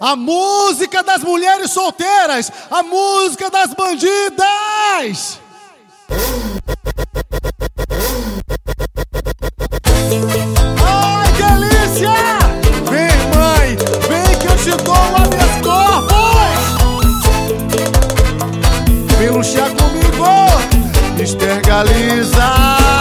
A música das mulheres solteiras, a música das bandidas. Ai, delícia! Vem, mãe, vem que eu te dou habeas corpus. Vem luxar comigo, Mister Galiza.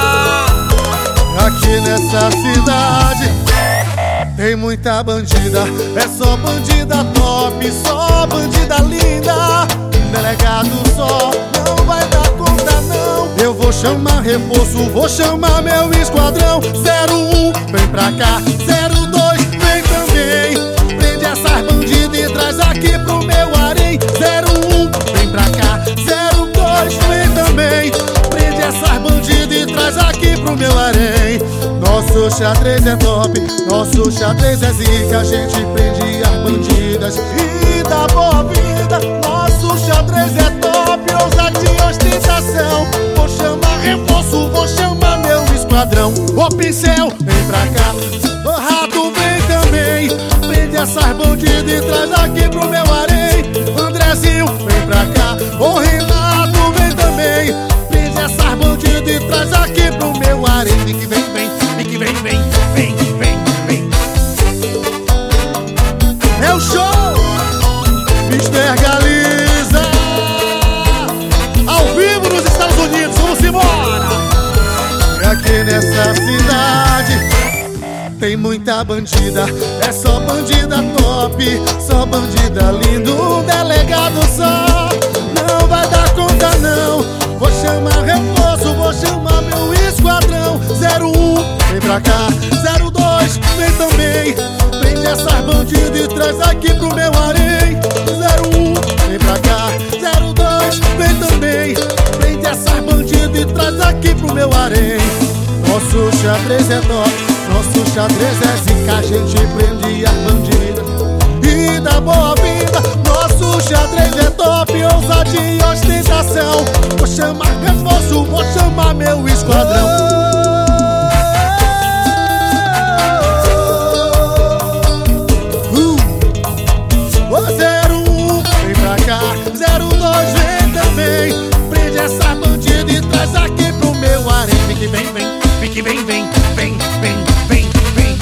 Aqui nessa cidade tem muita bandida, é só bandida top, só bandida linda. Delegado só não vai dar conta não. Eu vou chamar reforço, vou chamar meu esquadrão. 01, vem pra cá, 02, vem também. Prende essas bandidas e traz aqui pro meu harém. 01, vem pra cá, 02, vem também. Prende essas bandidas e traz aqui pro meu harém. Nosso xadrez é top, nosso xadrez é zica. A gente prende as bandidas e dá boa vida. Nosso xadrez é top, ousadia e ostentação. Vou chamar reforço, vou chamar meu esquadrão. Ô pincel, vem pra cá, ô rato, vem também. Prende essas bandidas e traz aqui pro meu harém. Andrezinho, vem pra cá, ô Renato, vem também. Prende essas bandidas e traz aqui pro meu harém. Vem, vem, vem. Vem, vem, vem, vem, vem. É o show Mister Galiza, ao vivo nos Estados Unidos. Vamos embora. E aqui nessa cidade tem muita bandida, é só bandida top, só bandida lindo. Delegado só não vai dar conta não. Vou chamar reforço, vou chamar meu esquadrão. 01, vem pra cá, 02, vem também. Prende essas bandidas e traz aqui pro meu harém. 01, vem pra cá, 02, vem também. Prende essas bandidas e traz aqui pro meu harém. Nosso xadrez é top, nosso xadrez é zica. A gente prende as bandidas e dá boa vida. Nosso xadrez é top, ousadia e ostentação. Vou chamar reforço, vou chamar meu esquadrão. Vem, vem, fique bem, vem, vem, vem, vem, vem.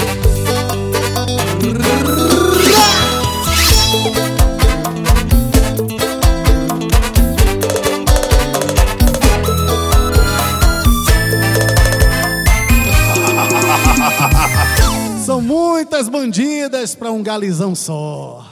São muitas bandidas pra um galizão só.